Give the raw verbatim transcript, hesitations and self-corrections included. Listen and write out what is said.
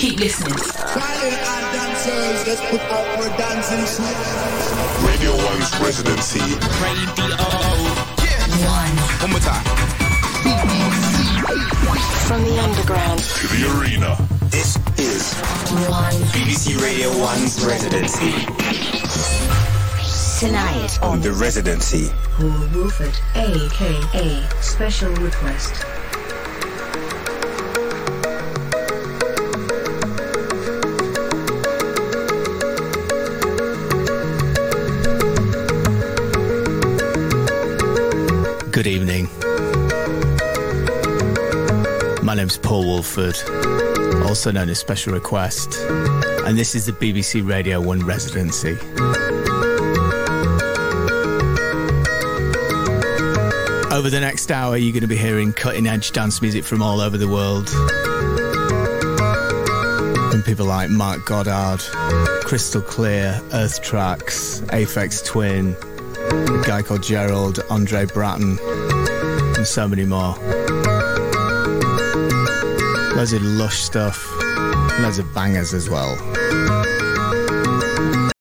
Keep listening. Riding on dancers, let's put out our dancing shoes. Radio one's residency. Radio One. One more time. From the underground to the arena. This is One. B B C Radio one's residency. Tonight on The Residency. Paul Woolford, A K A Special Request. Good evening. My name's Paul Woolford, also known as Special Request, and this is the B B C Radio one Residency. Over the next hour, you're going to be hearing cutting-edge dance music from all over the world. From people like Mark Goddard, Crystal Clear, Earth Tracks, Aphex Twin, a guy called Gerald, Andre Bratton, and so many more. Loads of lush stuff, loads of bangers as well.